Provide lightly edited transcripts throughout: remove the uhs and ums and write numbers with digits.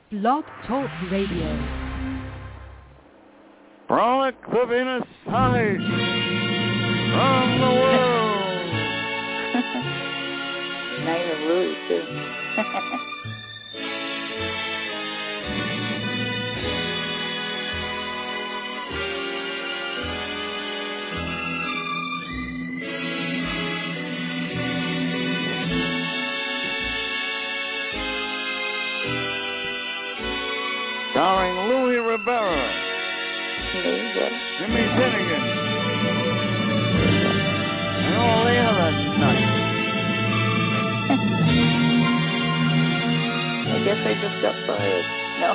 Blog Talk Radio. Frolic the Venus side from the world. Night of Louis, too. Starring Louis Rivera, Jimmy Finnegan, and all the other nuts. I guess I just got fired. No.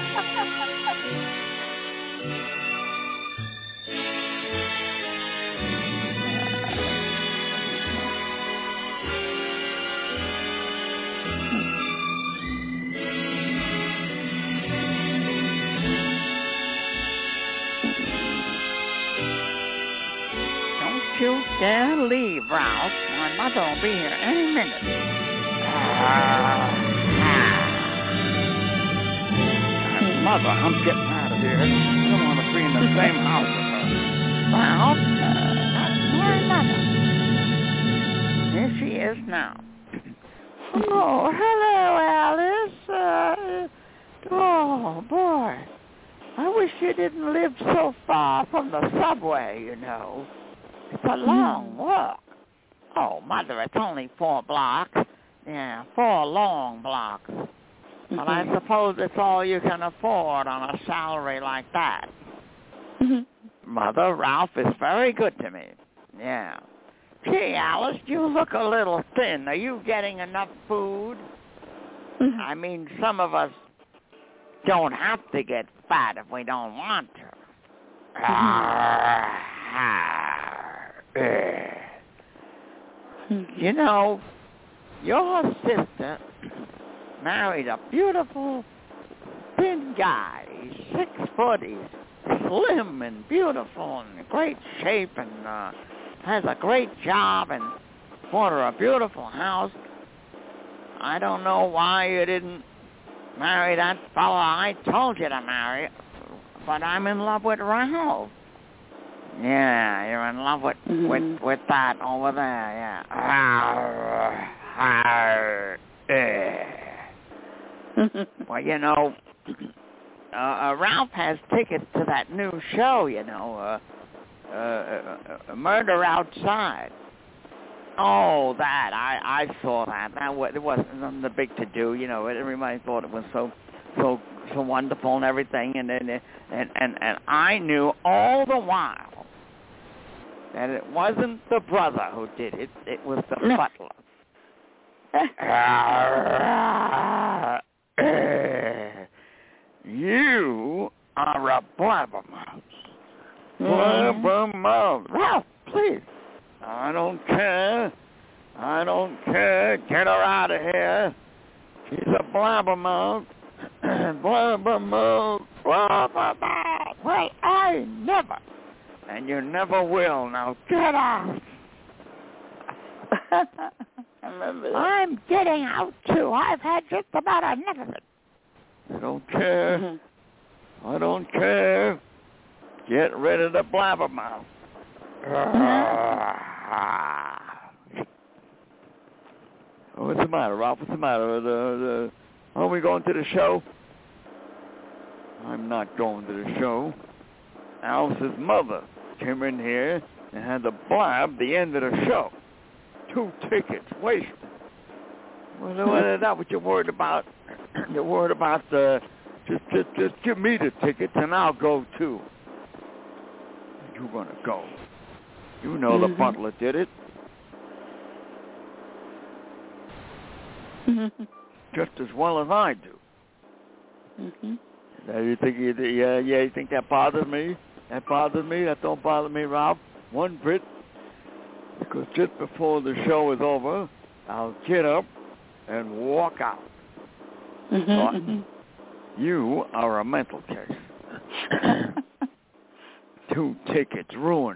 You dare leave, Ralph. My mother will be here any minute. Mother, I'm getting out of here. I don't want to be in the same house with her. Ralph, that's my mother. Here she is now. Oh, hello, Alice. Oh, boy. I wish you didn't live so far from the subway, you know. It's a long walk. Oh, Mother, it's only 4 blocks. Yeah, 4 long blocks. But I suppose it's all you can afford on a salary like that. Mother, Ralph is very good to me. Yeah. Gee, Alice, you look a little thin. Are you getting enough food? I mean, some of us don't have to get fat if we don't want to. You know, your sister married a beautiful, thin guy. He's 6 foot. He's slim and beautiful and in great shape and has a great job and bought her a beautiful house. I don't know why you didn't marry that fella I told you to marry, but I'm in love with Ralph. Yeah, you're in love with that over there, yeah. Well, you know, Ralph has tickets to that new show, you know, Murder Outside. Oh, that, I saw that. It wasn't nothing big to do, you know. Everybody thought it was so wonderful and everything, and I knew all the while that it wasn't the brother who did it. It was the butler. You are a blabbermouth. Blabbermouth. Ralph, please. I don't care. Get her out of here. She's a blabbermouth. Blabbermouth. Blabbermouth. Well, I never. And you never will. Now get out. I remember that. I'm getting out, too. I've had just about enough of it. I don't care. I don't care. Get rid of the blabbermouth. What's the matter, Ralph? What's the matter? Are we going to the show? I'm not going to the show. Alice's mother came in here and had to blab the end of the show. 2 tickets wasted. Well, is that what you're worried about? You're worried about just give me the tickets and I'll go too. You're gonna go. You know the butler did it. Just as well as I do. Now you think you think that bothers me? That bothers me? That don't bother me, Ralph, one bit. Because just before the show is over, I'll get up and walk out. You are a mental case. 2 tickets ruined.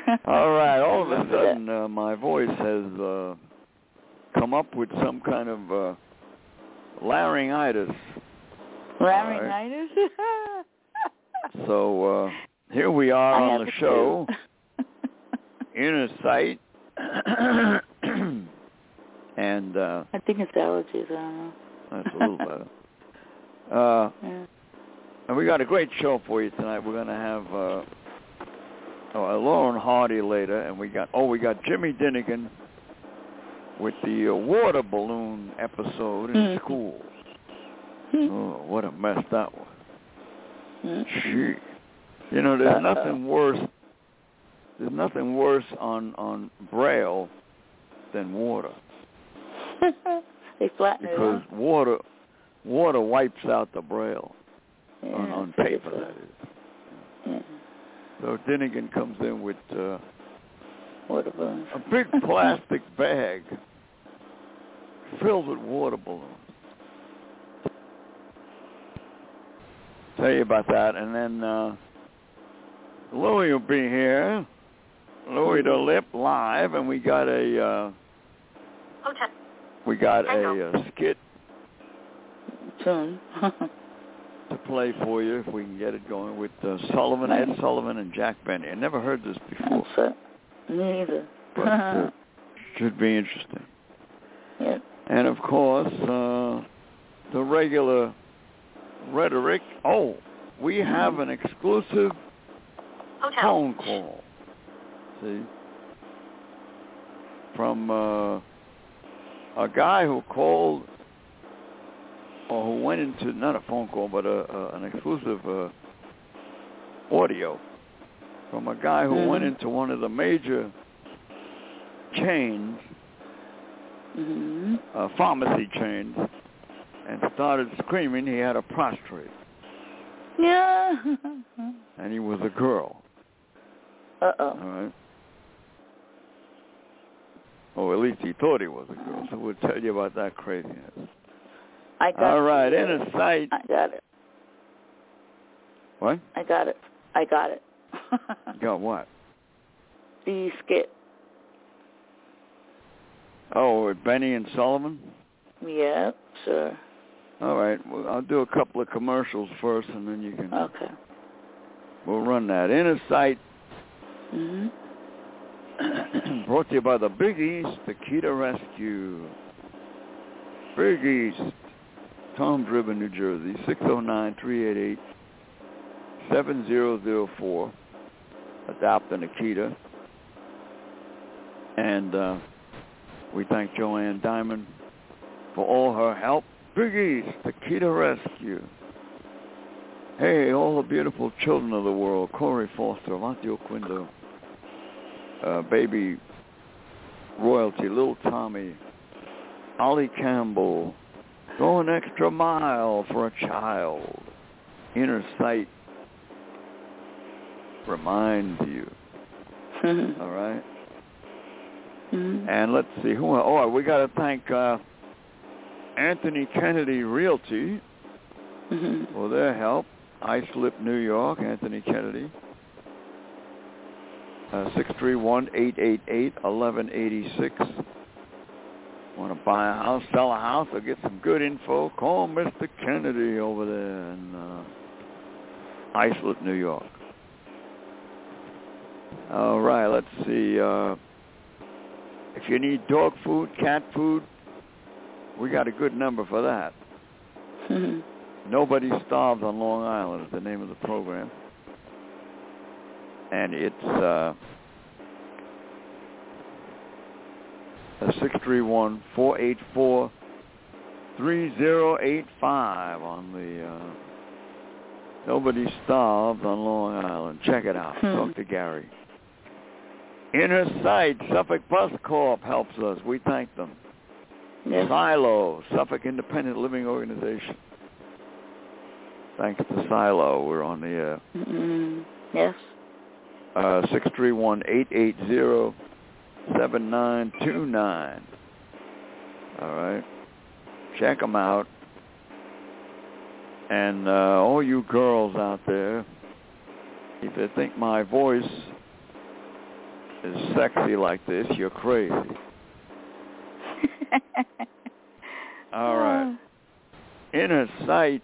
All right. All of a sudden, my voice has come up with some kind of laryngitis. Laryngitis? Right. So here we are on the show. Inner Sight. And I think it's allergies. I don't know. That's a little better. Yeah. And we got a great show for you tonight. We're going to have Lauren Hardy later, and we got Jimmy Dinnigan with the water balloon episode in schools. Oh, what a mess that was. Gee. You know, there's nothing worse. There's nothing worse on Braille than water. They flatten it out. Because water wipes out the Braille on paper, that is. Yeah. So Dinnigan comes in with water balloons. A big plastic bag filled with water balloons. Tell you about that, and then Louie will be here. Louie the Lip live, and we got a skit soon to play for you if we can get it going with Sullivan, Ed Sullivan, and Jack Benny. I never heard this before. Me either. But should be interesting. Yep. And of course, the regular rhetoric. Oh, we have an exclusive phone call. See? From a guy who called, or who went into, not a phone call, but an exclusive audio from a guy who went into one of the major chains, pharmacy chains, and started screaming he had a prostrate. Yeah. And he was a girl. Uh-oh. All right. Or at least he thought he was a girl. So we'll tell you about that craziness. All right, Inner Sight. I got it. What? I got it. You got what? The skit. Oh, with Benny and Sullivan? Yeah, sure. All right. Well, I'll do a couple of commercials first, and then you can... Okay. We'll run that. Inner Sight. Brought to you by the Big East, the Kita Rescue. Big East, Toms River, New Jersey, 609-388-7004. Adopt an Akita. And we thank Joanne Diamond for all her help. Big East, the Kita Rescue. Hey, all the beautiful children of the world. Corey Foster, Avanti Oquindo, Baby Royalty, Little Tommy, Ollie Campbell, Go an Extra Mile for a Child. Inner Sight reminds you. All right? And let's see who. Oh, we got to thank Anthony Kennedy Realty for their help. Islip, New York, Anthony Kennedy. 631-888-1186. Want to buy a house, sell a house, or get some good info? Call Mr. Kennedy over there in Islip, New York. All right, let's see. If you need dog food, cat food, we got a good number for that. Nobody Starves on Long Island is the name of the program. And it's 631-484-3085 on the Nobody Starves on Long Island. Check it out. Talk to Gary. Inner Sight, Suffolk Bus Corp helps us. We thank them. Yes. Silo, Suffolk Independent Living Organization. Thanks to Silo, we're on the air. Yes. 631-880-7929. All right. Check them out. And all you girls out there, if you think my voice is sexy like this, you're crazy. All right. Inner sight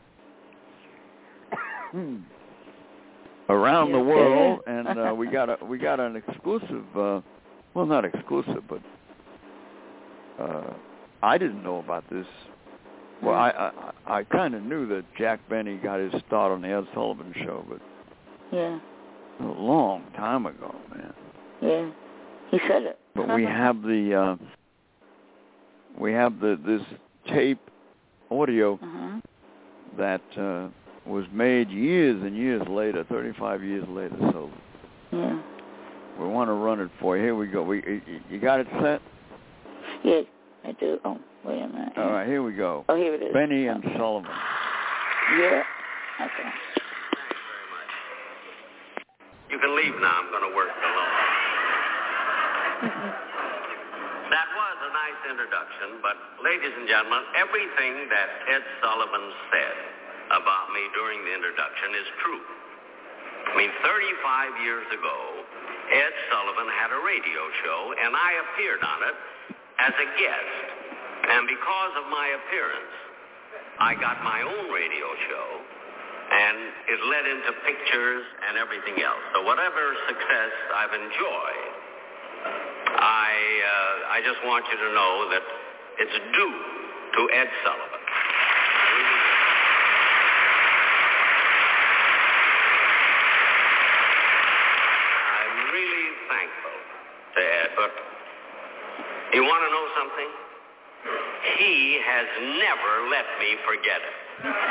around the world, and we got an exclusive. Well, not exclusive, but I didn't know about this. Well, I kind of knew that Jack Benny got his start on the Ed Sullivan Show, but yeah, a long time ago, man. Yeah, he said it. But we have this tape audio that was made years and years later, 35 years later. So yeah, we want to run it for you. Here we go. You got it set? Yeah, I do. Oh, wait a minute. All right, here we go. Oh, here it is. Benny and Sullivan. Yeah. Okay. Thanks very much. You can leave now. I'm going to work alone. That was a nice introduction, but ladies and gentlemen, everything that Ed Sullivan said about me during the introduction is true. I mean, 35 years ago, Ed Sullivan had a radio show, and I appeared on it as a guest. And because of my appearance, I got my own radio show, and it led into pictures and everything else. So whatever success I've enjoyed, I just want you to know that it's due to Ed Sullivan. I'm really thankful to Ed, but you want to know something? He has never let me forget it.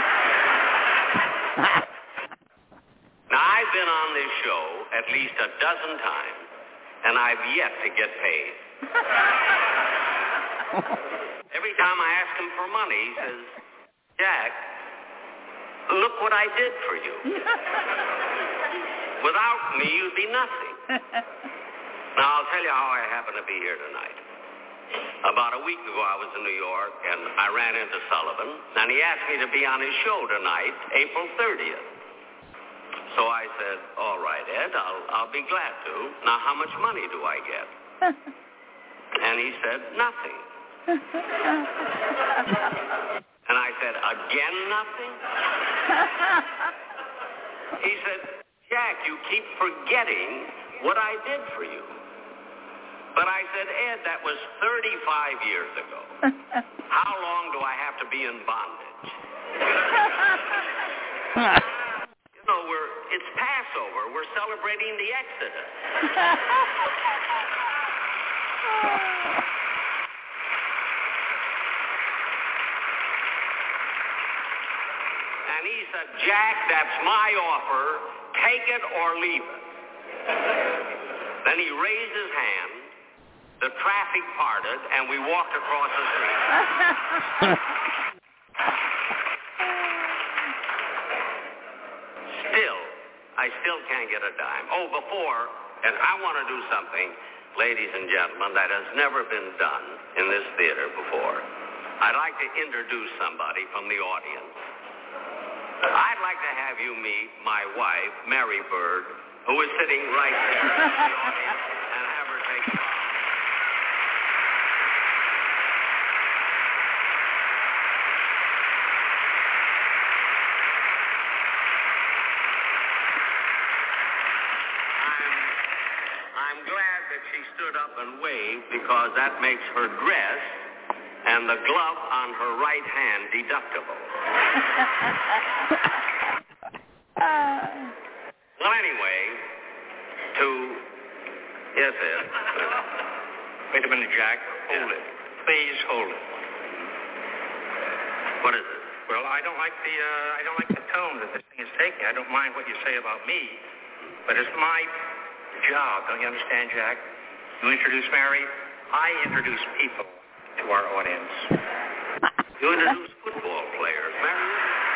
Now, I've been on this show at least a dozen times, and I've yet to get paid. Every time I ask him for money, he says, Jack, look what I did for you. Without me, you'd be nothing. Now, I'll tell you how I happen to be here tonight. About a week ago, I was in New York, and I ran into Sullivan, and he asked me to be on his show tonight, April 30th. So I said, all right, Ed, I'll be glad to. Now, how much money do I get? And he said, nothing. And I said, again, nothing? He said, Jack, you keep forgetting what I did for you. But I said, Ed, that was 35 years ago. How long do I have to be in bondage? You know, it's Passover. We're celebrating the Exodus. And he said, Jack, that's my offer. Take it or leave it. Then he raised his hand. The traffic parted, and we walked across the street. I still can't get a dime. Oh, before, and I want to do something, ladies and gentlemen, that has never been done in this theater before. I'd like to introduce somebody from the audience. I'd like to have you meet my wife, Mary Bird, who is sitting right there in the audience, and have her take the bow. I'm glad that she stood up and waved, because that makes her dress and the glove on her right hand deductible. Well, anyway, yes, Ed. Wait a minute, Jack. Hold it. Please hold it. What is it? Well, I don't like the tone that this thing is taking. I don't mind what you say about me, but it's my job. Don't you understand, Jack? You introduce Mary, I introduce people to our audience. You introduce football players, Mary.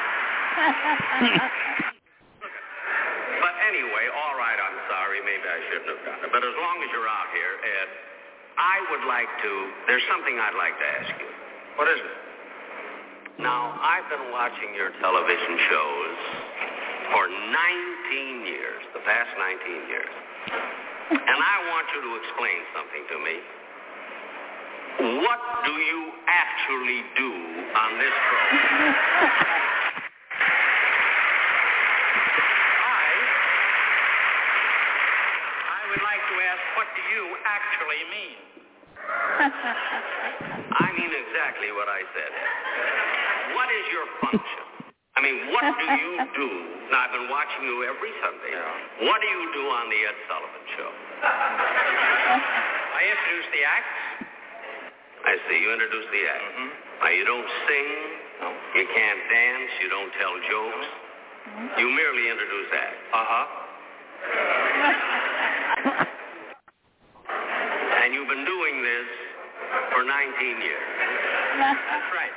But anyway, all right, I'm sorry. Maybe I shouldn't have done it. But as long as you're out here, Ed, there's something I'd like to ask you. What is it? Now, I've been watching your television shows for 19 years, the past 19 years. And I want you to explain something to me. What do you actually do on this program? I would like to ask, what do you actually mean? I mean exactly what I said. What is your function? I mean, what do you do? Now, I've been watching you every Sunday. What do you do on the Ed Sullivan Show? I introduce the acts. I see. You introduce the act. Now, you don't sing. No. You can't dance. You don't tell jokes. You merely introduce acts. And you've been doing this for 19 years. That's right.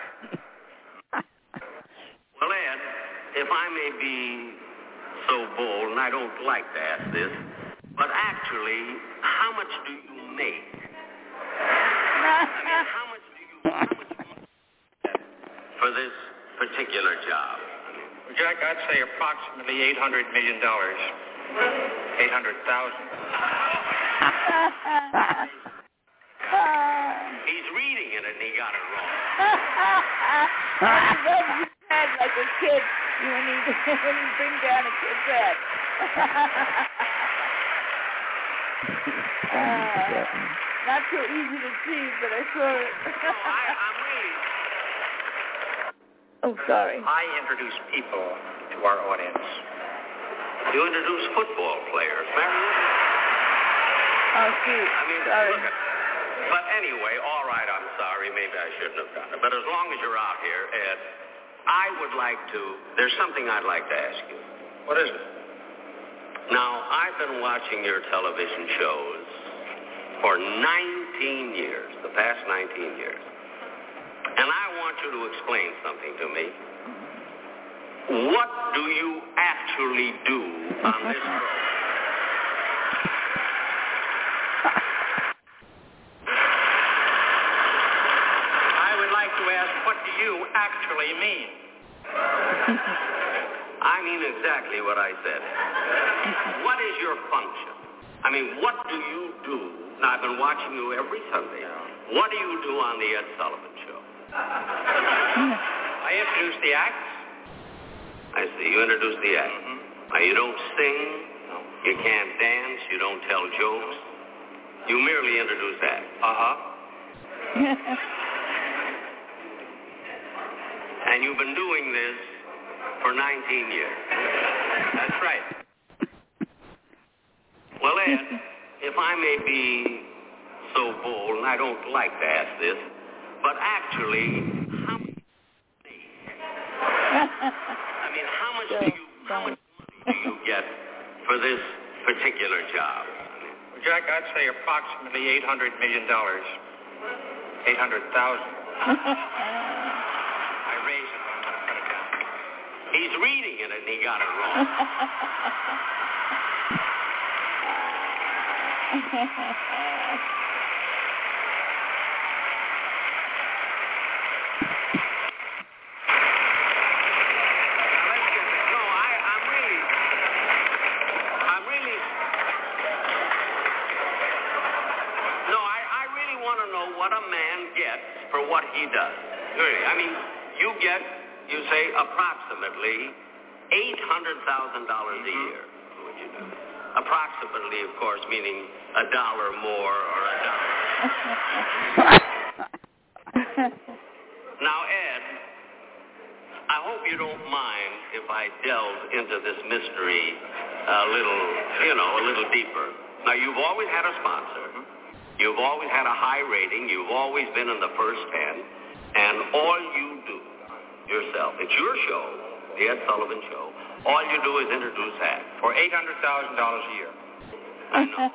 Well, Ed, if I may be so bold, and I don't like to ask this, but actually, how much do you make? I mean, how much for this particular job? Well, Jack, I'd say approximately $800 million. 800,000. He's reading it and he got it wrong. Like a kid when you bring down a kid's head. Not so easy to see, but I saw it. I'm reading. Oh, sorry. I introduce people to our audience. You introduce football players, Mary. Oh, shoot. I mean, sorry. look at. But anyway, all right, I'm sorry. Maybe I shouldn't have done it. But as long as you're out here, Ed, I would like to, there's something I'd like to ask you. What is it? Now, I've been watching your television shows for 19 years, the past 19 years. And I want you to explain something to me. What do you actually do on this program? What do you actually mean? I mean exactly what I said. What is your function? I mean, what do you do? Now, I've been watching you every Sunday. What do you do on the Ed Sullivan Show? I introduce the acts. I see. You introduce the act. Now, you don't sing. No. You can't dance. You don't tell jokes. You merely introduce acts. And you've been doing this for 19 years. That's right. Well, Ed, if I may be so bold, and I don't like to ask this, but actually, how much money do you get for this particular job? Well, Jack, I'd say approximately $800 million. 800,000. He's reading it and he got it wrong. I really want to know what a man gets for what he does. Really. I mean, you say approximately $800,000 a year. What you do? Approximately, of course, meaning $1 more or $1. Now, Ed, I hope you don't mind if I delve into this mystery a little deeper. Now, you've always had a sponsor. You've always had a high rating. You've always been in the first 10. And all you do yourself, it's your show, the Ed Sullivan Show, all you do is introduce acts. For $800,000 a year. I know.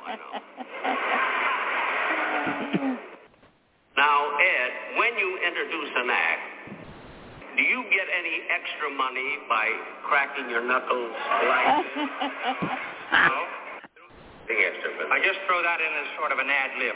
Now, Ed, when you introduce an act, do you get any extra money by cracking your knuckles like this? No. Extra, I just throw that in as sort of an ad lib.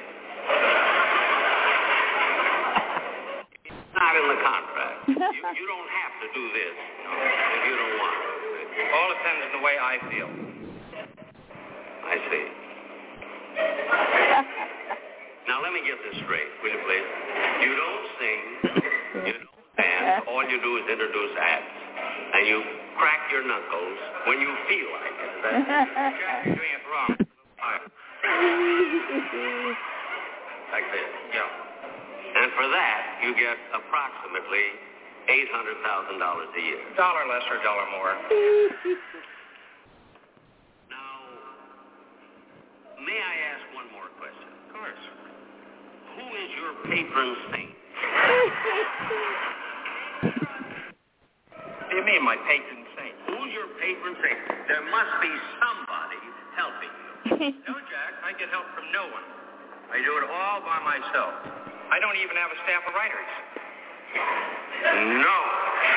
Not in the contract. You don't have to do this if you don't want to. All depends on the way I feel. I see. Now, let me get this straight, will you please? You don't sing, you don't dance, all you do is introduce acts, and you crack your knuckles when you feel like it. Jack, you're doing it wrong. Like this. Yeah. And for that, you get approximately $800,000 a year. $1 less or $1 more. Now, may I ask one more question? Of course. Who is your patron saint? What do you mean, my patron saint? Who's your patron saint? There must be somebody helping you. No, Jack, I get help from no one. I do it all by myself. I don't even have a staff of writers. No.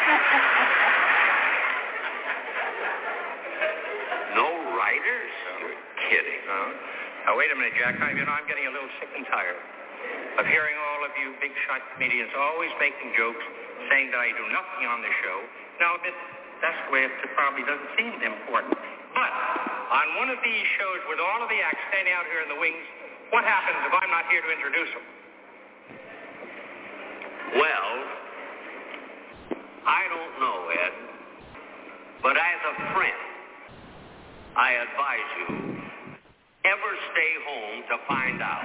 No writers? You're kidding. Now, wait a minute, Jack. I'm getting a little sick and tired of hearing all of you big shot comedians always making jokes, saying that I do nothing on the show. Now, that's the way it probably doesn't seem important. But on one of these shows with all of the acts standing out here in the wings, what happens if I'm not here to introduce them? Well, I don't know, Ed. But as a friend, I advise you, ever stay home to find out.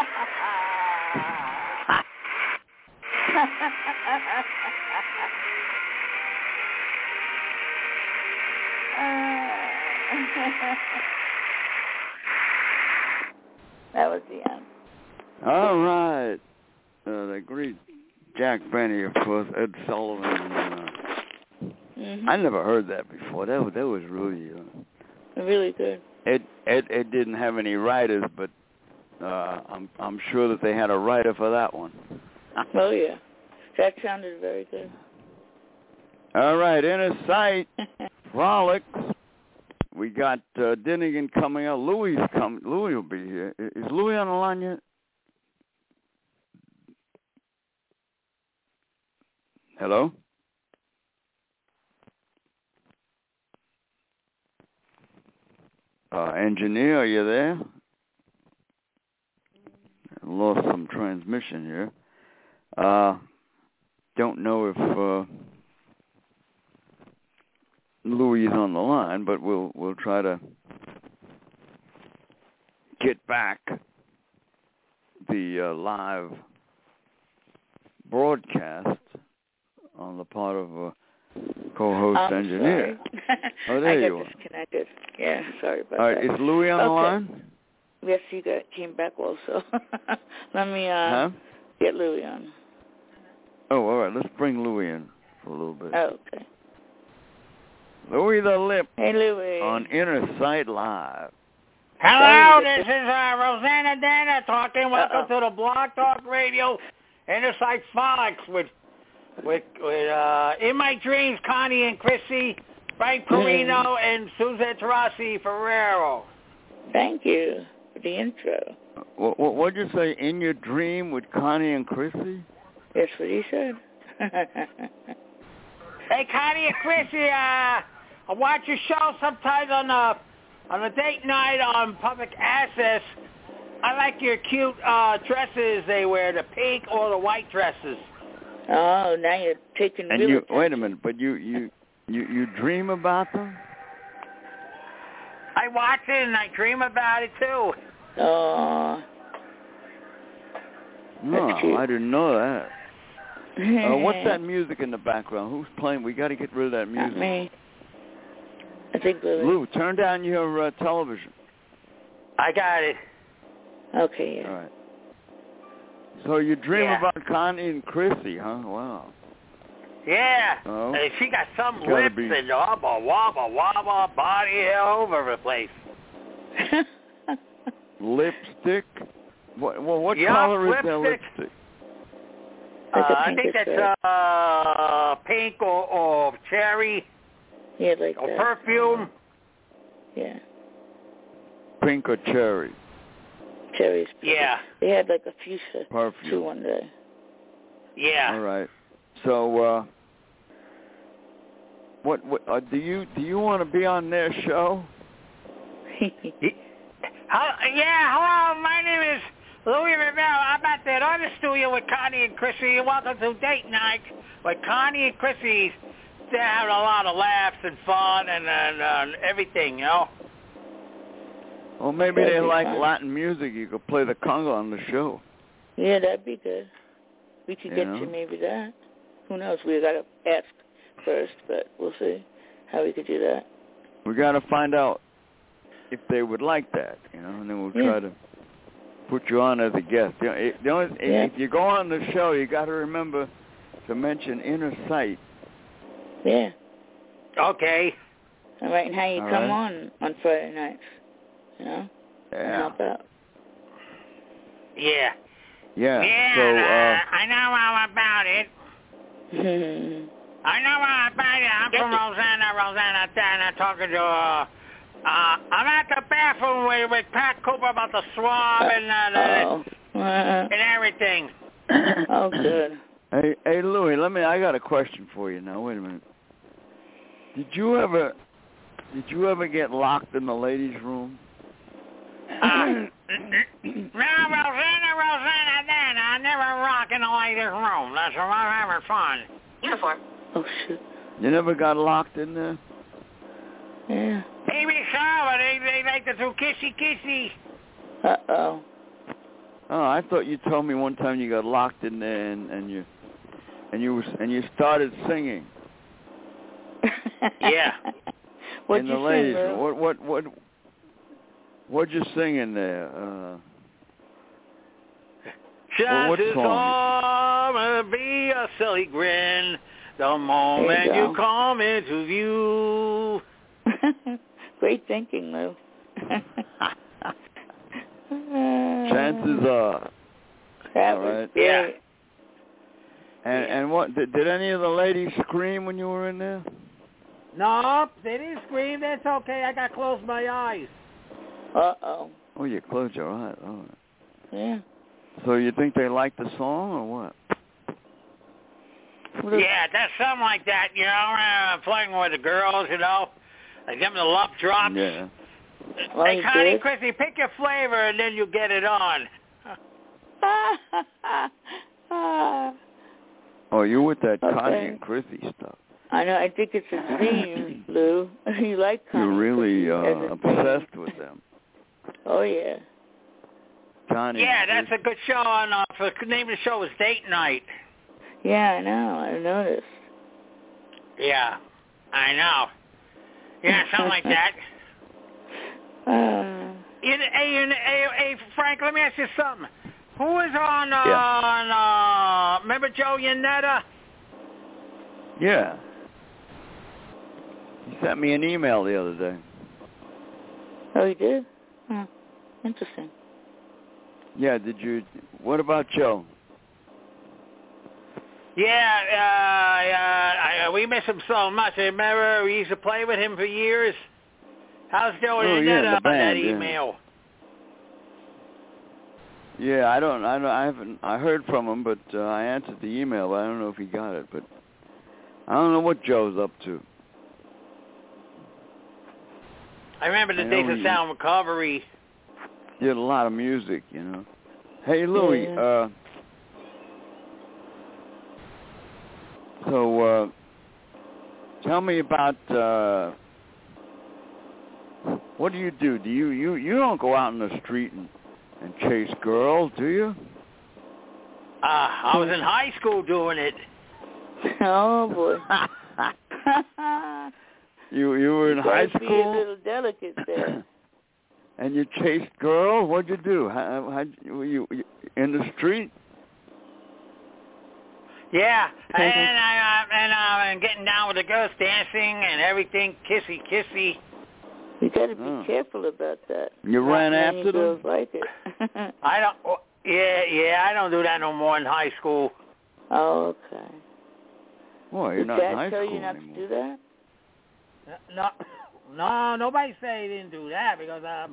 That was the end. All right. The great Jack Benny, of course, Ed Sullivan. I never heard that before. That was really really good. Ed didn't have any writers, but I'm sure that they had a writer for that one. Oh yeah, that sounded very good. All right, Inner Sight, Frolics. We got Dinnigan coming up. Louis will be here. Is Louis on the line yet? Hello? Engineer, are you there? I lost some transmission here. Don't know if Louis is on the line, but we'll try to get back the live broadcast on the part of co-host engineer. Oh, there you are. I got disconnected. Yeah, sorry about that. All right, is Louis on the line? Yes, he came back also. Let me get Louis on. Oh, all right. Let's bring Louis in for a little bit. Oh, okay. Louis the Lip. Hey, Louis. On Inner Sight Live. Hello, this is Rosanna Dana talking. Welcome to the Blog Talk Radio Inner Sight Frolics with In My Dreams, Connie and Chrissy, Frank Perino, and Suzette Tarasi Ferrero. Thank you for the intro. What'd you say? In Your Dream with Connie and Chrissy? That's what he said. Hey, Connie and Chrissy, I watch your show sometimes on a date night on public access. I like your cute dresses they wear, the pink or the white dresses. Oh, now you're taking and real wait a minute, but you dream about them? I watch it and I dream about it too. Oh. No, I didn't know that. What's that music in the background? Who's playing? We got to get rid of that music. Not me. I think Louis. Lou, turn down your television. I got it. Okay, yeah. All right. So you dream about Connie and Chrissy, huh? Wow. Yeah. Oh. And she got some lips and wabba, wabba, wabba, body all over the place. Lipstick? What color is that lipstick? I think that's pink or cherry. Yeah, like or that. perfume. Yeah. Pink or cherry? Cherries. Yeah. They had like a fuchsia perfume too one day. Yeah. All right. So, what do you want to be on their show? Hello, my name is Louis Rivera. I'm at that other studio with Connie and Chrissy. Welcome to Date Night with Connie and Chrissy. They're having a lot of laughs and fun and everything, you know. Well, maybe they like Latin music. You could play the conga on the show. Yeah, that'd be good. We could get you maybe that. Who knows? We got to ask first, but we'll see how we could do that. We got to find out if they would like that, and then we'll try to put you on as a guest. If you go on the show, you got to remember to mention Inner Sight. Yeah. Okay. All right, and how you come on Friday nights, Yeah. And help out. Yeah. Yeah. Yeah, so, I know all about it. I know all about it. I'm from Rosanna, and I'm talking to I'm at the bathroom with Pat Cooper about the swab and everything. Oh, good. Hey, Louis, I got a question for you now. Wait a minute. Did you ever get locked in the ladies' room? No, Rosanna, then I never rock in the ladies' room. That's where I'm having fun. Uniform. Oh, shoot. You never got locked in there? Yeah. Maybe so, but they like to do kissy. Uh-oh. Oh, I thought you told me one time you got locked in there and you started singing. Yeah. What'd you ladies, sing, Lou? What'd you sing in there? Just as gonna be a silly grin the moment you come into view. Great thinking, Lou. Chances are. That all was right. great. Yeah. And what did any of the ladies scream when you were in there? Nope, they didn't scream. That's okay. I got closed my eyes. Uh-oh. Oh, you closed your eyes. All right. Yeah. So you think they liked the song or what? Yeah, that's something like that, playing with the girls, I give them the love drops. Yeah. Hey, Connie, Chrissy, pick your flavor and then you get it on. Oh, you with that Connie and Chrissy stuff. I know. I think it's a dream, Lou. You like Connie. You're really obsessed with them. Oh, yeah. Connie. Yeah, that's a good show. The name of the show is Date Night. Yeah, I know. I noticed. Yeah, I know. Yeah, something like that. Hey, Frank, let me ask you something. Who was on remember Joe Yanetta? Yeah. He sent me an email the other day. Oh, he did? Huh. Interesting. Yeah, what about Joe? Yeah, we miss him so much. I remember we used to play with him for years. How's Joe Yanetta on that email? Yeah, I heard from him, but I answered the email, but I don't know if he got it, but I don't know what Joe's up to. I remember the Days of Sound Recovery. Did a lot of music, Hey, Louis, so tell me about what do? You don't go out in the street and chase girls, do you? I was in high school doing it. Oh boy. You were in high school? Be a little delicate there. And you chased girls? What'd you do? Were you in the street? Yeah, and getting down with the girls, dancing and everything, kissy. You got to be careful about that. You ran after them? Girls like it. I don't. Yeah, I don't do that no more in high school. Oh, okay. Well, you're not in high school Did Dad tell you not anymore. to do that? No, nobody said he didn't do that because that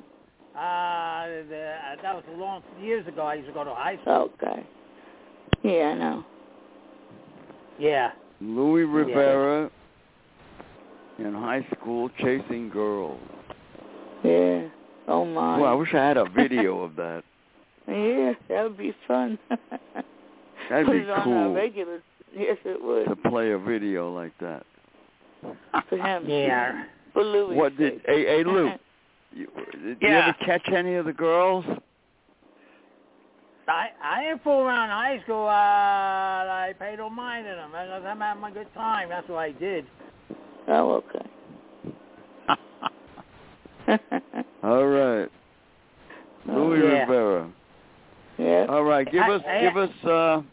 was a long years ago. I used to go to high school. Okay. Yeah, I know. Yeah. Louis Rivera in high school chasing girls. Yeah. Oh, my. Well, I wish I had a video of that. Yeah, that would be fun. That'd Put be it on cool. Regular. Yes, it would. To play a video like that. For him. Yeah. For Louis. What did... Hey, Lou, did you ever catch any of the girls? I didn't fool around in high school. I paid no mind to them. I'm having a good time. That's what I did. Oh, okay. All right. Louis Rivera. Yeah. All right, give us a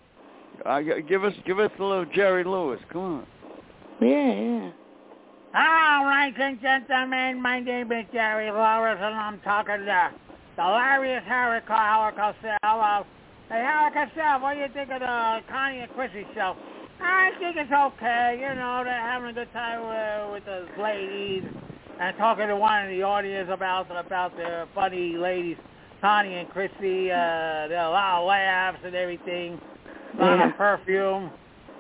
little Jerry Lewis. Come on. Yeah. Hello, ladies and gentlemen. My name is Jerry Lewis, and I'm talking to the Hilarious Harry Cosell. Hello. Hey, Harry Cosell, what do you think of the Connie and Chrissy show? I think it's okay. You know, they're having a good time with the ladies and talking to one in the audience about the funny ladies, Connie and Chrissy. There are a lot of laughs and everything, a lot of perfume.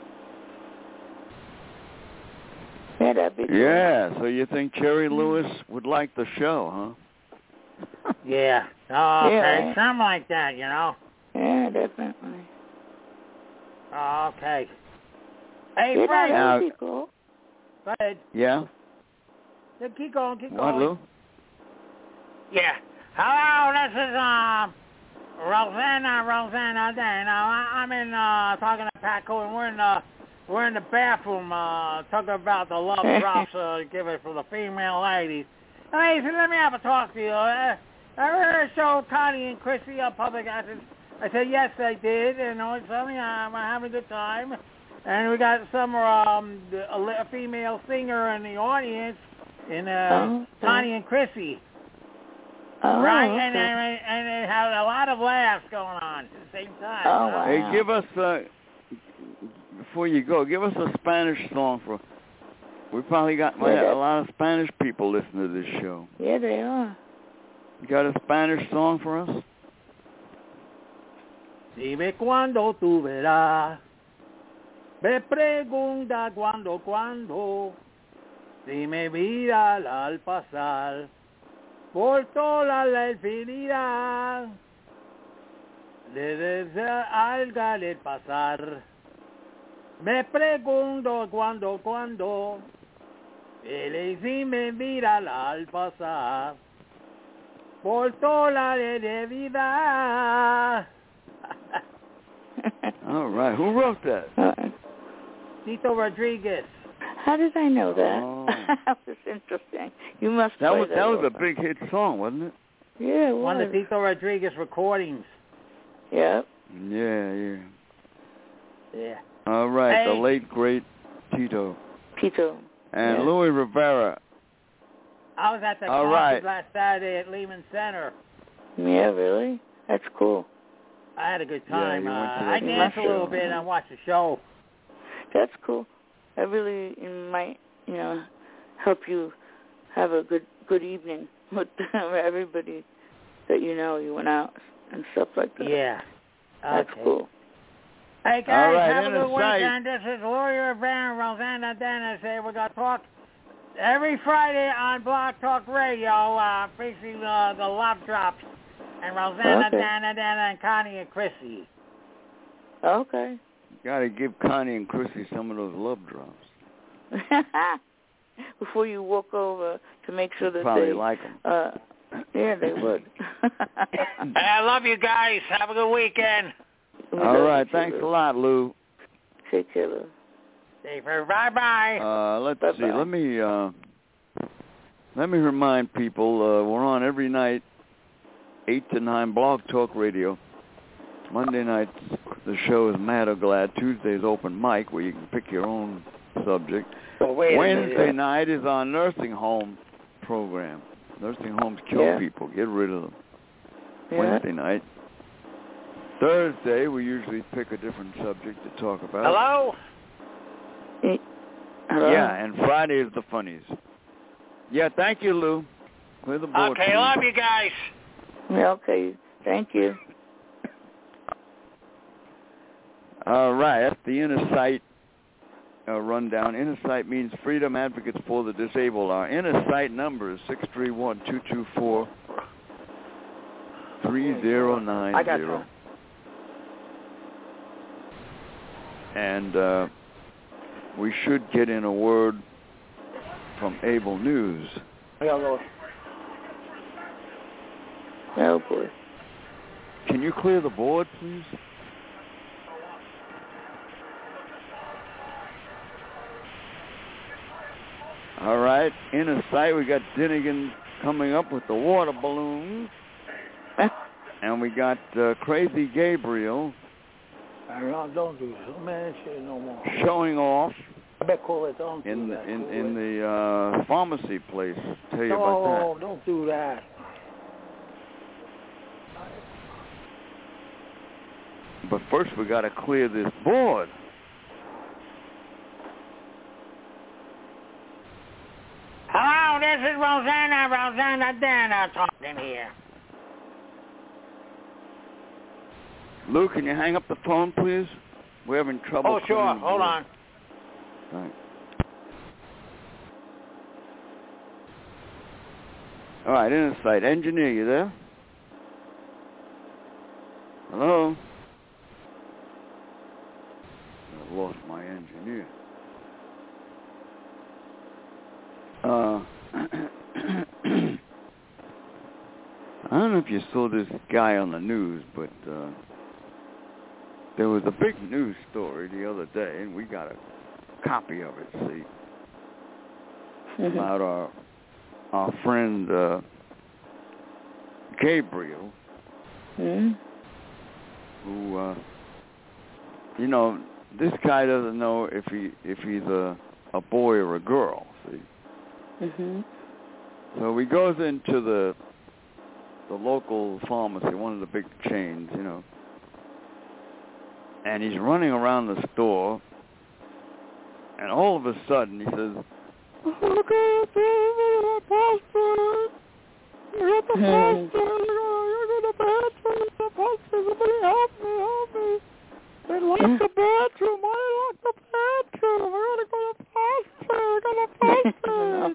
Yeah, that'd be cool. Yeah, so you think Jerry Lewis would like the show, huh? Yeah. Oh, okay. Something like that, you know? Yeah, definitely. Oh, okay. Hey, yeah, Frank. That would be cool. Go ahead. Yeah? Keep going. What, Lou? Yeah. Hello, this is Rosanna Day. Now, I'm in talking to Paco, and we're in the bathroom talking about the love drops given for the female ladies. Hey, so let me have a talk to you. I heard a show, Connie and Chrissy on Public Access. I said, yes, I did, and it's funny, I'm having a good time. And we got some a female singer in the audience in Connie and Chrissy. Oh, right? Okay. And it had a lot of laughs going on at the same time. Oh, wow. Hey, give us, before you go, give us a Spanish song for... We probably got a lot of Spanish people listening to this show. Yeah, they are. You got a Spanish song for us? Dime cuándo tú verás, me pregunta cuándo, si me mira al pasar, por toda la infinidad, desde algo al pasar, me pregunto cuándo, él si me mira al pasar, por toda la vida. All right. Who wrote that? Tito Rodriguez. How did I know that? Oh. That was interesting. You must That play was over. a big hit song, wasn't it? Yeah, it was. One of Tito Rodriguez recordings. Yep. Yeah. Yeah. All right. Hey. The late, great Tito. And Yeah. Louis Rivera. I was at the All concert right. last Saturday at Lehman Center. Yeah, really? That's cool. I had a good time. you went to I the danced a show. little bit and I watched the show. That's cool. That really might, help you have a good evening with everybody that you went out and stuff like that. Yeah. That's Okay. cool. Hey, guys, All right, have a in good the sight. weekend. This is Louis Rivera and Rosanna Dennis. We're going to talk every Friday on Blog Talk Radio, featuring the Love Drops and Rosanna, Okay. Dana, and Connie and Chrissy. Okay. Got to give Connie and Chrissy some of those love drops. Before you walk over to make sure that Probably they like them. yeah, they would. Hey, I love you guys. Have a good weekend. All right. Thanks a lot, Lou. Take care, Lou. Safer. Bye-bye. Let's Bye-bye. see. Let me remind people we're on every night, 8 to 9, Blog Talk Radio. Monday nights the show is Mad or Glad. Tuesday is open mic where you can pick your own subject. Wednesday night is our nursing home program. Nursing homes kill people. Get rid of them. Yeah. Wednesday night. Thursday we usually pick a different subject to talk about. Hello? Hello? Yeah, and Friday is the funnies. Yeah, thank you, Lou. Clear the board, Okay, please. love you guys. Yeah, okay. Thank you. All right, that's the Inner Sight rundown. Inner Sight means Freedom Advocates for the Disabled. Our Inner Sight number is 631-224-3090. I got you. And we should get in a word from Able News. I got Lord. Oh, boy. Can you clear the board, please? All right, Inner Sight, we got Dinnigan coming up with the water balloons. And we got Crazy Gabriel. Don't do this. Man, shit no more. Showing off I bet call it. Don't in do the that. in the pharmacy place. Tell you about No, don't do that. that. But first, we got to clear this board. Hello, this is Rosanna Dana talking here. Lou, can you hang up the phone, please? We're having trouble. Oh, sure. Hold on. Right. All right, Inner Sight. Engineer, you there? Hello? I lost my engineer. I don't know if you saw this guy on the news, but there was a big news story the other day, and we got a copy of it, see, about our friend Gabriel, who, you know, this guy doesn't know if he's a boy or a girl, see. So he goes into the local pharmacy, one of the big chains, you know, and he's running around the store, and all of a sudden he says, "Look at the poster! Look at the poster! Look at the bathroom! The poster! Somebody help me! They locked the bathroom! Why they locked the bathroom? We're gonna go to the poster! We're gonna poster!"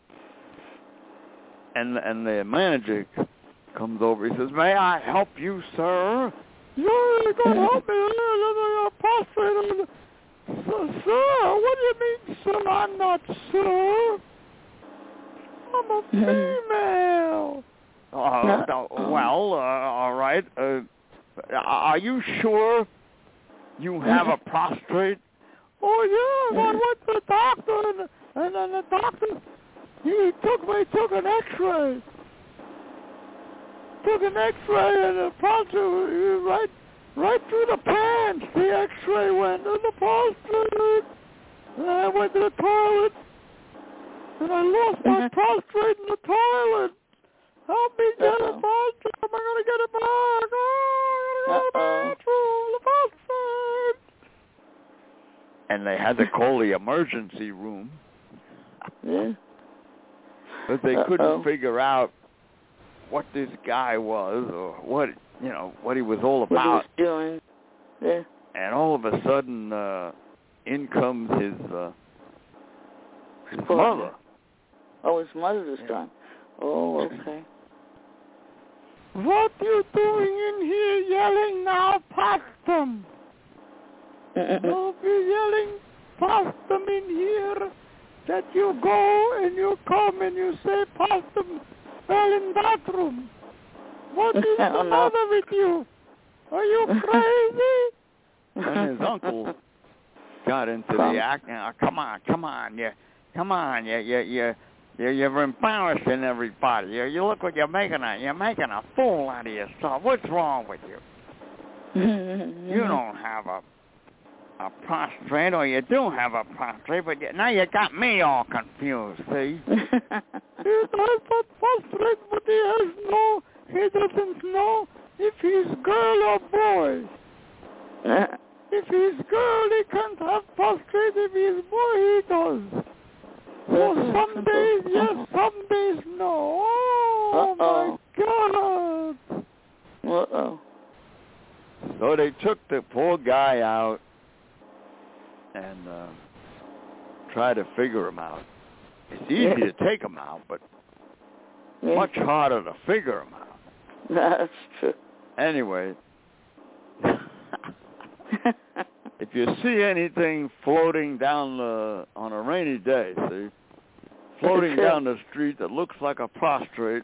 And the manager comes over. He says, "May I help you, sir?" "Yeah, you can help me. Sir, what do you mean, sir? I'm not sir. I'm a female." Well, all right. Are you sure you have a prostrate? "Oh, yeah, I went to the doctor, and then the doctor, he took an X-ray. Took an X-ray, and the prostrate, right through the pants, the X-ray went, and the prostrate. And I went to the toilet, and I lost my prostrate in the toilet. Help me get a prostrate. I'm going to get it back. Oh, I'm going to go to the bathroom, the prostrate." And they had to call the emergency room. But they couldn't figure out what this guy was or what he was all about. What he was doing. Yeah. And all of a sudden, in comes his mother. Oh, his mother this time. Oh, okay. "What you doing in here yelling now past them? Don't be yelling past them in here, that you go and you come and you say past them, well, in bathroom. What is the matter with you? Are you crazy?" And his uncle got into the act. Come on, you're embarrassing everybody. You look what you're making a fool out of yourself. What's wrong with you? You don't have a prostrate, or you do have a prostrate, but now you got me all confused, see? He has a prostrate, but he doesn't know if he's girl or boy. If he's girl, he can't have prostrate. If he's boy, he does. So some days yes, some days no. Oh, my God. So they took the poor guy out, and try to figure them out. It's easy to take them out, but much harder to figure them out. That's true. Anyway, if you see anything floating down on a rainy day, floating down the street that looks like a prostrate,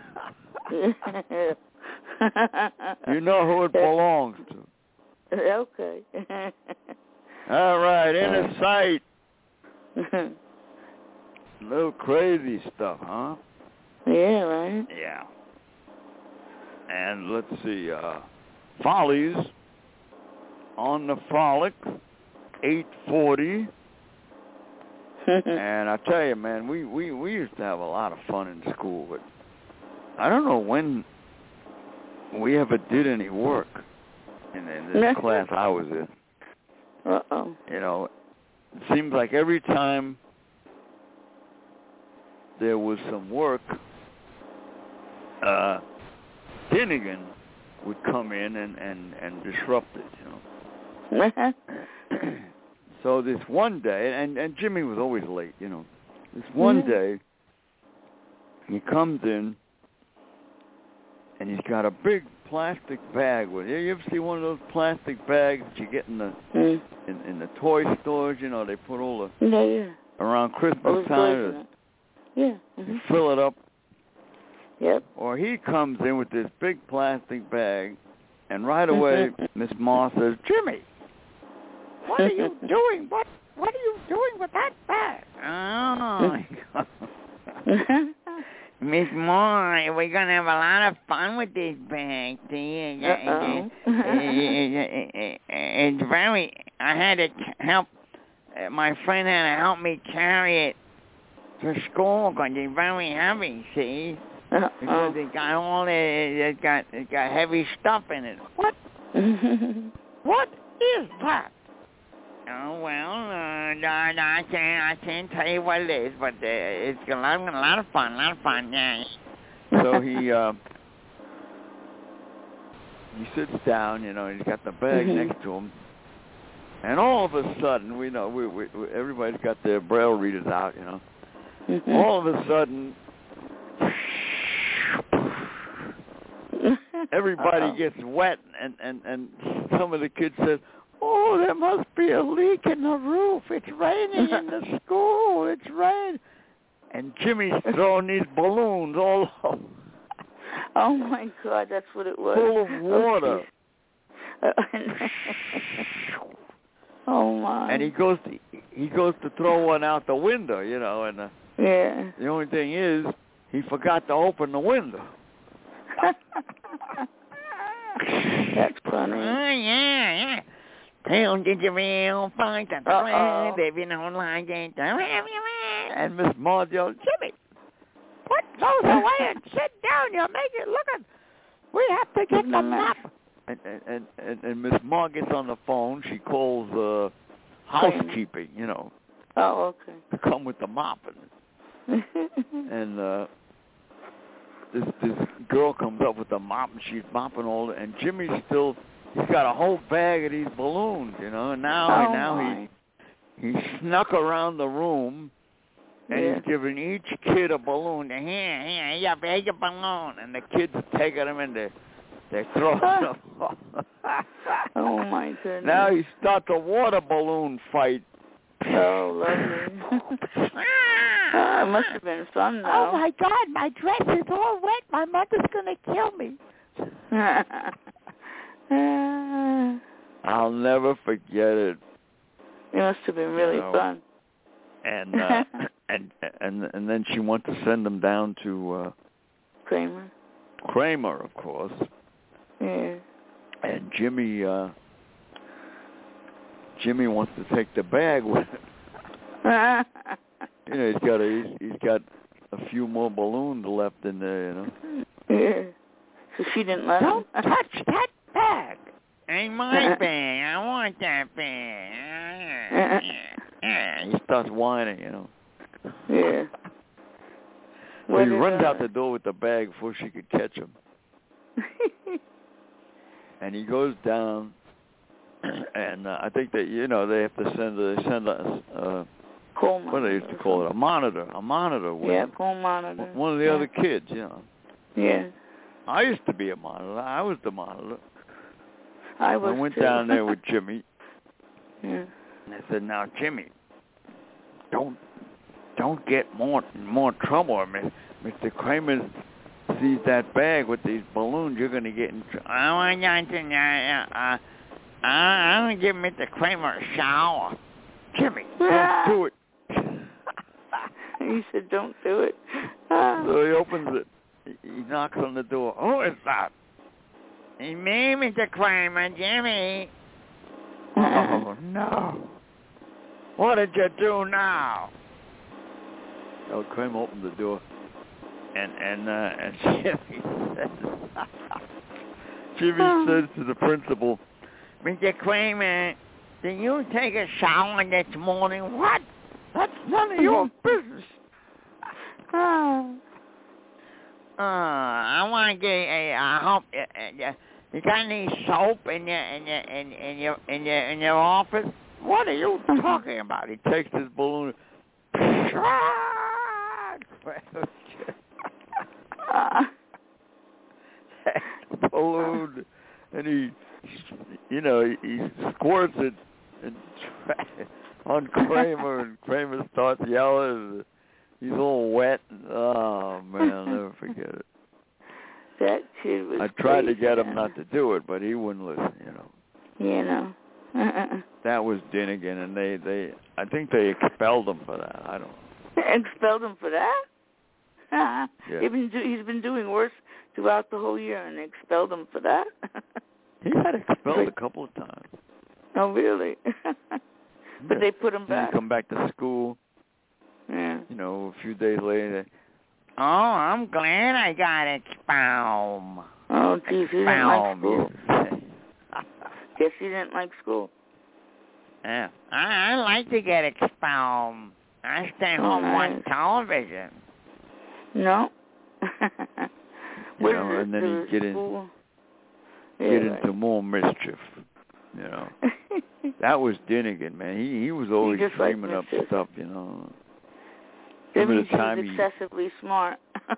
you know who it belongs to. Okay. All right, inner sight. Little crazy stuff, huh? Yeah, right? Yeah. And let's see, Follies on the Frolic, 8:40. And I tell you, man, we used to have a lot of fun in school, but I don't know when we ever did any work in this class I was in. Uh-oh. You know, it seems like every time there was some work, Finnegan would come in and disrupt it, you know. So this one day, and Jimmy was always late, you know. This one day, he comes in, and he's got a big plastic bag with you. You ever see one of those plastic bags that you get in the in the toy stores? You know, they put all the around Christmas time. You fill it up. Yep. Or he comes in with this big plastic bag, and right away, Miss Moss says, "Jimmy, what are you doing? What are you doing with that bag?" Oh. Miss Moore, we're going to have a lot of fun with this bag. It's very, I had to help, my friend had to help me carry it to school because it's very heavy, see? Because it got all, it got heavy stuff in it. What? What is that? Oh, well, I can't tell you what it is, but it's a lot of fun, yeah. So he sits down, you know, and he's got the bag next to him, and all of a sudden, we everybody's got their braille readers out, you know. All of a sudden, everybody gets wet, and some of the kids said, "Oh, there must be a leak in the roof. It's raining in the school. It's raining." And Jimmy's throwing these balloons all over. Oh, my God, that's what it was. Full of water. Oh, my. And he goes to throw one out the window, you know, and the only thing is he forgot to open the window. That's funny. Oh, yeah. Tell did you real fight the thread if you don't like it. And Miss Maud yelled, "Jimmy, put those away and sit down. You'll make it look. We have to get the map." And Miss Maud gets on the phone. She calls housekeeping, you know. Oh, okay. To come with the mop. And this girl comes up with the mop, and she's mopping all and Jimmy's still... He's got a whole bag of these balloons, you know, and now he snuck around the room, and he's giving each kid a balloon. Here, you bag a balloon, and the kids are taking them and they're throwing them. Oh my goodness! Now he starts a water balloon fight. Oh, lovely! It must have been fun, though. Oh my God, my dress is all wet. My mother's gonna kill me. I'll never forget it. It must have been really fun. And and then she wanted to send them down to Kramer, of course. Yeah. And Jimmy wants to take the bag with him. You know, he's got a few more balloons left in there, you know. Yeah. So she didn't let him. Don't touch that bag. Ain't my bag. I want that bag. He starts whining, you know. Yeah. So he runs out the door with the bag before she could catch him. And he goes down, and I think that, you know, they have to send Coal monitor. What they used to call it, a monitor with yeah, him. coal monitor. One of the other kids, you know. Yeah. I used to be a monitor. I was the monitor. I went too. down there with Jimmy. Yeah. And I said, "Now, Jimmy, don't get more trouble. I mean, Mr. Kramer sees that bag with these balloons. You're going to get in trouble. I'm going to give Mr. Kramer a shower. Jimmy, don't do it." He said, "Don't do it." So he opens it. He knocks on the door. "Who is that?" "It's me, Mr. Kramer, Jimmy." "Oh, no. What did you do now?" So Kramer opened the door, and Jimmy says to the principal, "Mr. Kramer, did you take a shower this morning?" "What? That's none of your business." I want to get I hope you got any soap in your office? What are you talking about? He takes his balloon. Balloon, and he squirts it on Kramer, and Kramer starts yelling. He's all wet. Oh man, I'll never forget it. That kid was. I tried to crazy, get him not to do it, but he wouldn't listen. That was Dinnigan, and I think they expelled him for that. I don't know. Expelled him for that? Yeah. He's been doing worse throughout the whole year, and they expelled him for that? He got expelled a couple of times. Oh, really? But they put him back. He come back to school. Yeah. A few days later. "Oh, I'm glad I got expelled." Oh, geez, he didn't like school. Guess he didn't like school. Yeah, I like to get expelled. I stay home on television. No. And then he'd get into more mischief. That was Dinnigan, man. He was always dreaming up stuff. That means he was excessively smart.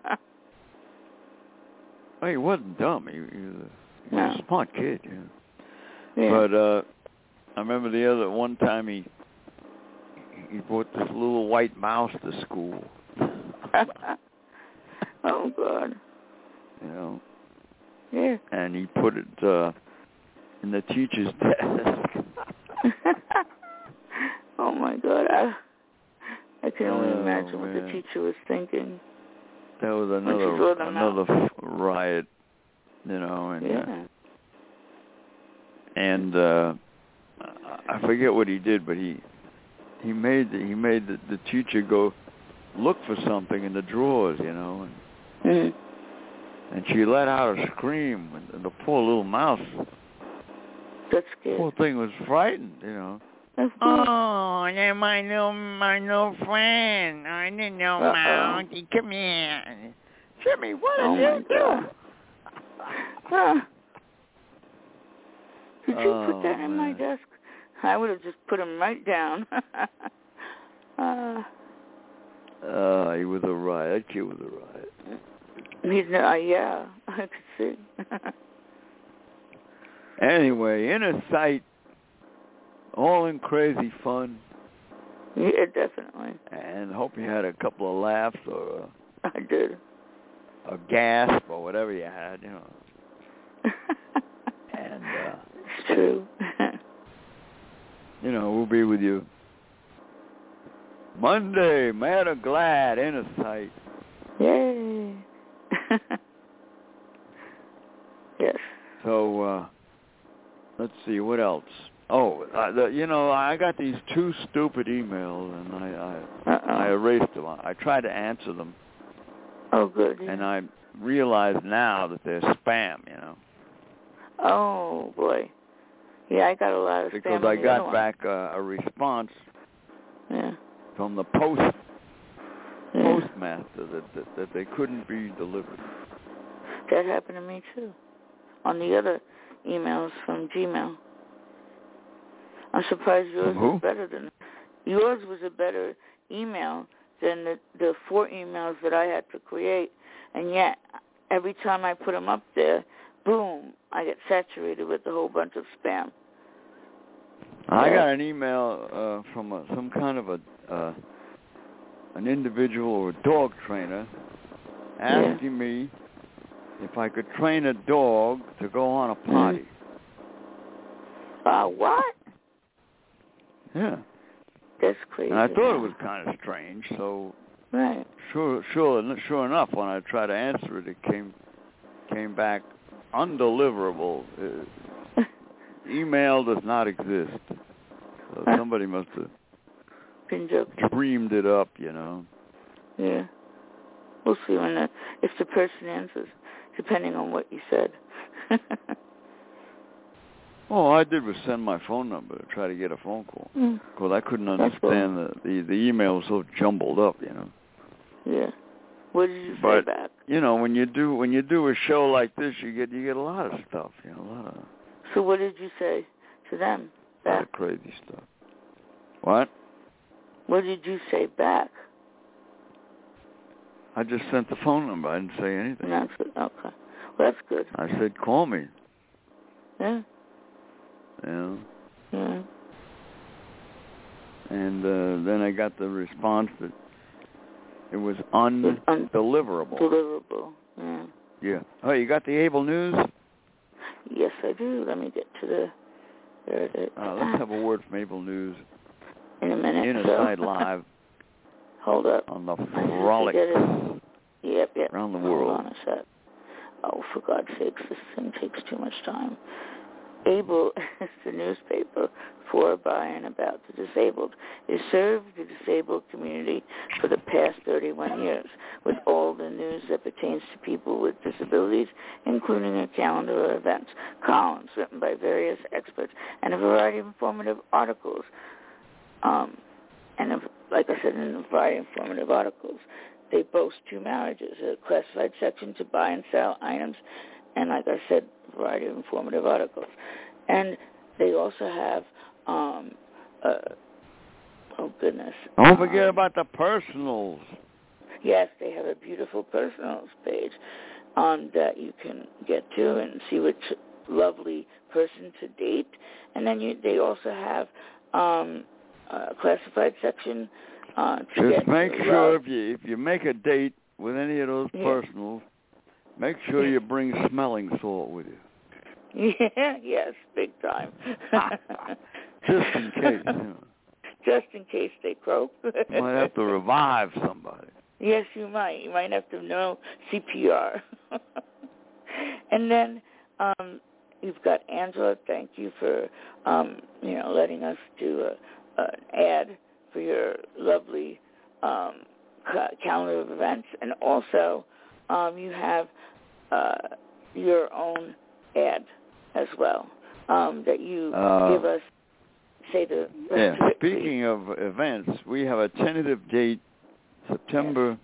Well, he wasn't dumb. He was a smart kid. Yeah. But I remember one time he brought this little white mouse to school. Oh God. Yeah. And he put it in the teacher's desk. Oh my God. I can only imagine what the teacher was thinking. That was another riot, and I forget what he did, but he made the teacher go look for something in the drawers, and she let out a scream, and the poor little mouse. That's good. Poor thing was frightened, Oh, they're my new friend. I didn't know Mounty. Come here. Jimmy, what did you do? Did you put that in my desk? I would have just put him right down. He was a riot. That kid was a riot. Yeah, I could see. Anyway, Inner Sight. All in crazy fun. Yeah, definitely. And hope you had a couple of laughs or I did. A gasp or whatever you had, And it's true. We'll be with you Monday, mad or glad, Inner Sight. Yay. Yes. So let's see what else. Oh, I got these two stupid emails, and I erased them. I tried to answer them. Oh, good. Yeah. And I realize now that they're spam, Oh, boy. Yeah, I got a lot of spam. Because I got back a response from the postmaster that they couldn't be delivered. That happened to me, too, on the other emails from Gmail. I'm surprised yours is better than yours was a better email than the 4 emails that I had to create, and yet every time I put them up there, boom, I get saturated with a whole bunch of spam. I got an email from some kind of an individual or dog trainer asking me if I could train a dog to go on a potty. What? Yeah. That's crazy. And I thought it was kind of strange, so sure enough, when I tried to answer it, it came back undeliverable. Email does not exist. So somebody must have dreamed it up, you know. Yeah. We'll see if the person answers, depending on what you said. All I did was send my phone number to try to get a phone call. Because I couldn't understand the email was so jumbled up, you know. Yeah. What did you say back? You know, when you do a show like this, you get a lot of stuff, you know, a lot of. So what did you say to them back? A lot of crazy stuff. What? What did you say back? I just sent the phone number. I didn't say anything. That's good. Okay. Well, that's good. I said, call me. Yeah. Yeah. Yeah. And then I got the response that it was undeliverable. Deliverable. Yeah. Yeah. Oh, you got the Able News? Yes, I do. Let me get to the... There it is. Let's have a word from Able News. In a minute. Inside Live. Hold up. On the frolic. Yep. Around the world. Hold on a sec. Oh, for God's sakes, this thing takes too much time. Able is the newspaper for, by, and about the disabled. It served the disabled community for the past 31 years with all the news that pertains to people with disabilities, including a calendar of events, columns written by various experts, and a variety of informative articles. Like I said, in a variety of informative articles, they boast 2 marriages, a classified section to buy and sell items, and like I said, a variety of informative articles. And they also have, oh goodness. Don't forget about the personals. Yes, they have a beautiful personals page that you can get to and see which lovely person to date. And then they also have a classified section just make sure if you make a date with any of those personals, make sure you bring smelling salt with you. Yeah, yes, big time. Just in case. You know. Just in case they croak. You might have to revive somebody. Yes, you might. You might have to know CPR. And then you've got Angela. Thank you for letting us do an ad for your lovely calendar of events, and also you have your own ad as well that you give us. Say the rest of it, speaking of events, we have a tentative date, September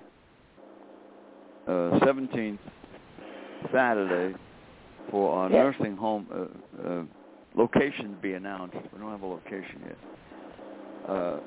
17th, Saturday, for our nursing home location to be announced. We don't have a location yet.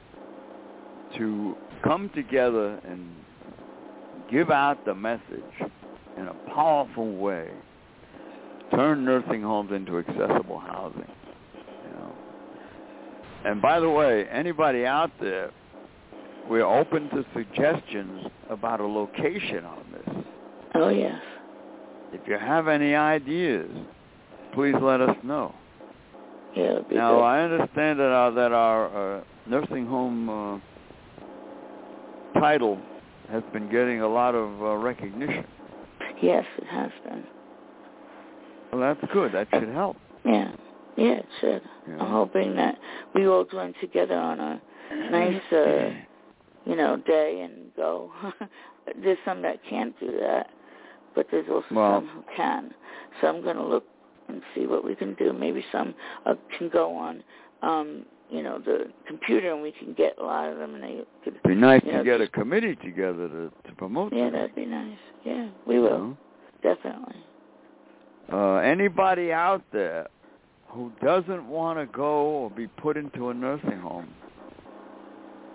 To come together and give out the message in a powerful way, turn nursing homes into accessible housing. You know. And by the way, anybody out there, we're open to suggestions about a location on this. Oh, yes. If you have any ideas, please let us know. Yeah, it'd be now, good. I understand that our nursing home title has been getting a lot of recognition. Yes, it has been. Well, that's good. That should help. Yeah, it should. Yeah. I'm hoping that we all join together on a nice, day and go. There's some that can't do that, but there's also some who can. So I'm going to look and see what we can do. Maybe some can go on, the computer, and we can get a lot of them. And they could. It'd be nice to get a committee together to promote. Yeah, that'd be nice. Yeah, we will. Definitely. Anybody out there who doesn't want to go or be put into a nursing home,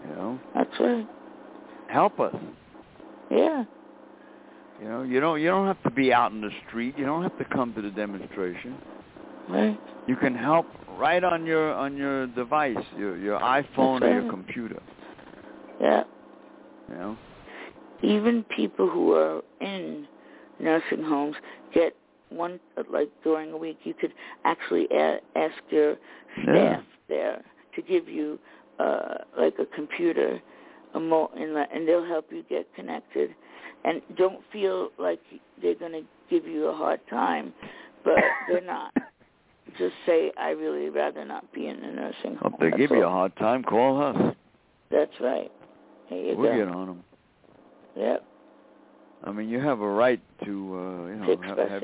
You know? That's right. Help us. Yeah. You know, you don't have to be out in the street. You don't have to come to the demonstration. Right. You can help right on your device, your iPhone or your computer. Yeah. You know? Even people who are in nursing homes get one, like during a week, you could actually ask your staff there to give you like a computer, and they'll help you get connected. And don't feel like they're going to give you a hard time, but they're not. Just say, I really rather not be in a nursing home. If they give you a hard time, call us. That's right. There you we'll go. Get on them. Yep. I mean, you have a right to,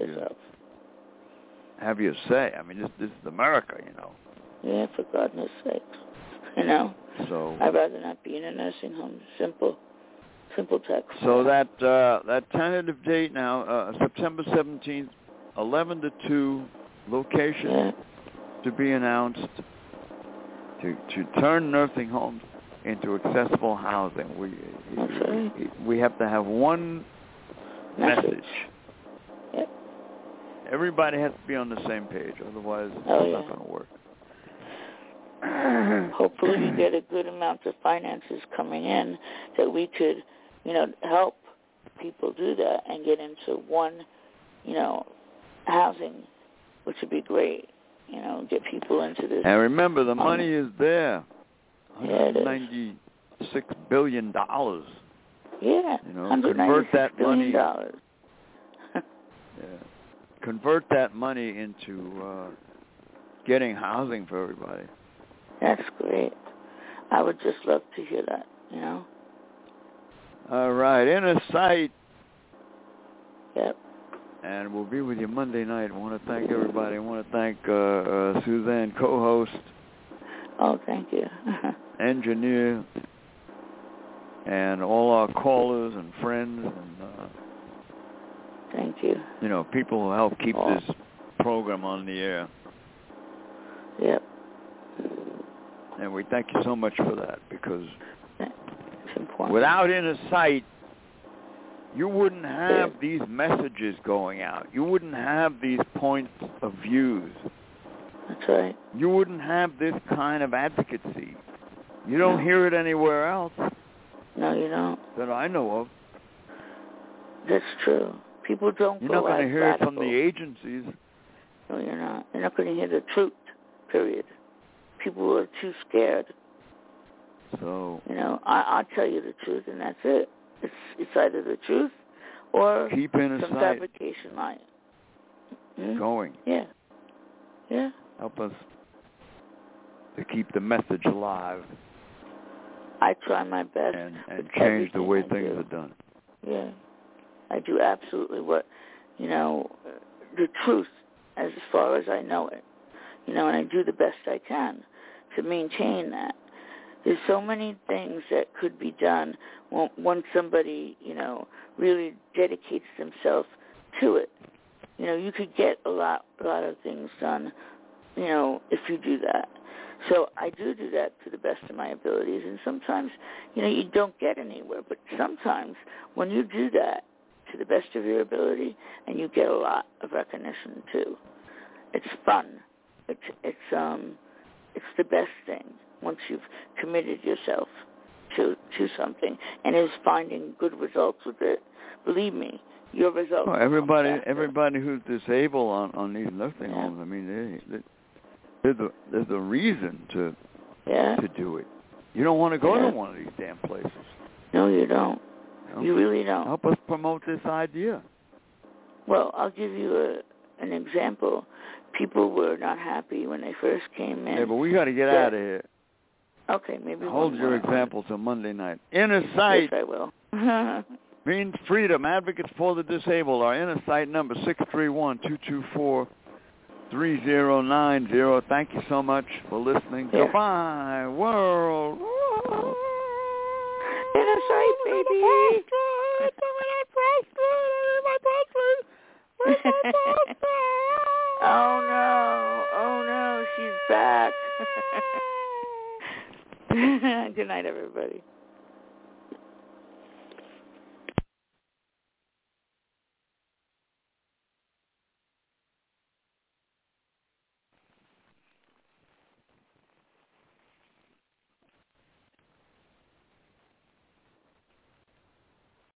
have your say. I mean, this is America, you know. Yeah, for goodness sakes. You know? So I'd rather not be in a nursing home. Simple text. So that tentative date now, September 17th, 11 to 2, location to be announced, to turn nursing homes into accessible housing. We have to have one message. Yep. Everybody has to be on the same page, otherwise it's not going to work. Hopefully we get a good amount of finances coming in that we could, help people do that and get into one, housing, which would be great. Get people into this. And remember, the money is there. $196 billion. Yeah. Convert that money. $196 billion. Convert that money into getting housing for everybody. That's great. I would just love to hear that, All right. Inner Sight. Yep. And we'll be with you Monday night. I want to thank everybody. I want to thank Suzanne, co-host. Oh, thank you. Engineer. And all our callers and friends. And thank you. People who help keep this program on the air. Yep. And we thank you so much for that, because it's important. Without Inner Sight, you wouldn't have these messages going out. You wouldn't have these points of views. That's right. You wouldn't have this kind of advocacy. You don't hear it anywhere else. No, you don't. That I know of. That's true. People don't You're not going to hear radical. it from the agencies. No, you're not. You're not going to hear the truth, period. People are too scared. So, I'll tell you the truth, and that's it. It's either the truth or keep Inner some Sight fabrication line. going. Yeah. Yeah. Help us to keep the message alive. I try my best. And change the way things are done. Yeah. I do absolutely what, the truth as far as I know it. And I do the best I can to maintain that. There's so many things that could be done when somebody, really dedicates themselves to it. You could get a lot of things done, if you do that. So I do that to the best of my abilities, and sometimes, you don't get anywhere. But sometimes when you do that to the best of your ability, and you get a lot of recognition too, it's fun. It's the best thing once you've committed yourself to something and is finding good results with it. Believe me, your results. Well, everybody who's disabled on these nursing homes, I mean, there's a reason to do it. You don't want to go to one of these damn places. No, you don't. You really don't. Help us promote this idea. Well, I'll give you an example. People were not happy when they first came in. Yeah, but we got to get out of here. Okay, maybe. Hold your example till Monday night. Inner Sight. Yes, I will. Means freedom. Advocates for the disabled. Our Inner Sight number 631-224-3090. Thank you so much for listening. Yeah. Goodbye, world. Inner Sight, baby. Oh no, she's back. Good night, everybody.